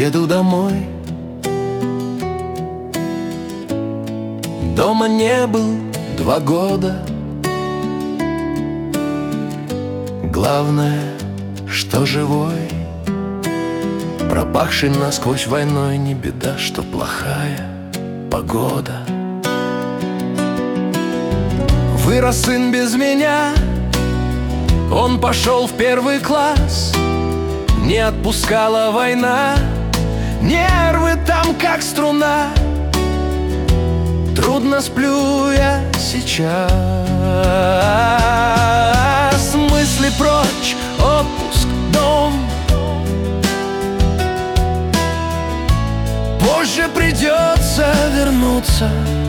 еду домой. Дома не был 2 года. Главное, что живой. Пропахший насквозь войной, не беда, что плохая погода. Вырос сын без меня, он пошел в 1 класс. Не отпускала война, нервы там как струна. Трудно сплю я сейчас. Мысли прочь, отпуск, дом. Позже придется вернуться.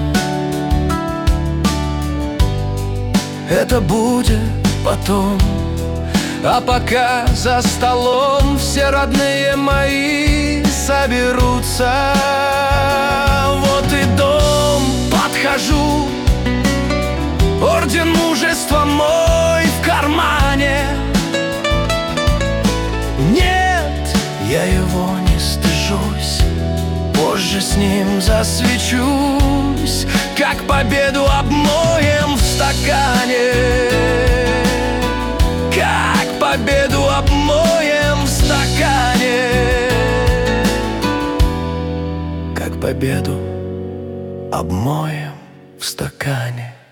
Это будет потом. А пока за столом все родные мои соберутся. Вот и дом, подхожу. Орден мужества мой в кармане. Нет, я его не стыжусь. Позже с ним засвечусь, как победу обмоем в стакане. Как победу обмоем в стакане. Как победу обмоем в стакане.